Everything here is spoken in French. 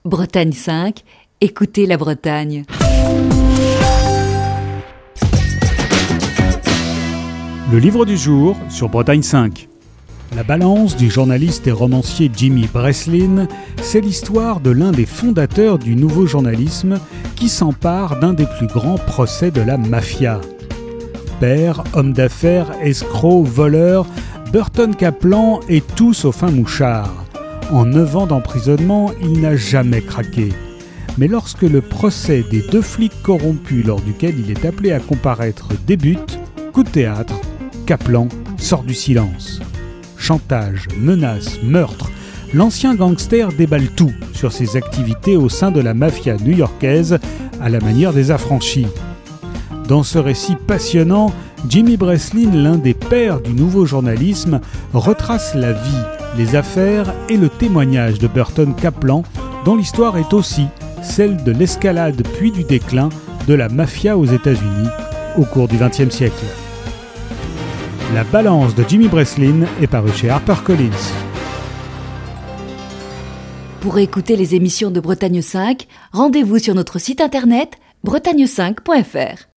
Bretagne 5, écoutez la Bretagne. Le livre du jour sur Bretagne 5. La balance du journaliste et romancier Jimmy Breslin, c'est l'histoire de l'un des fondateurs du nouveau journalisme qui s'empare d'un des plus grands procès de la mafia. Père, homme d'affaires, escroc, voleur, Burton Kaplan est tout sauf un mouchard. En 9 ans d'emprisonnement, il n'a jamais craqué. Mais lorsque le procès des 2 flics corrompus lors duquel il est appelé à comparaître débute, coup de théâtre, Kaplan sort du silence. Chantage, menaces, meurtre, l'ancien gangster déballe tout sur ses activités au sein de la mafia new-yorkaise à la manière des affranchis. Dans ce récit passionnant, Jimmy Breslin, l'un des pères du nouveau journalisme, retrace la vie, les affaires et le témoignage de Burton Kaplan, dont l'histoire est aussi celle de l'escalade puis du déclin de la mafia aux États-Unis au cours du XXe siècle. La balance de Jimmy Breslin est parue chez HarperCollins. Pour écouter les émissions de Bretagne 5, rendez-vous sur notre site internet bretagne5.fr.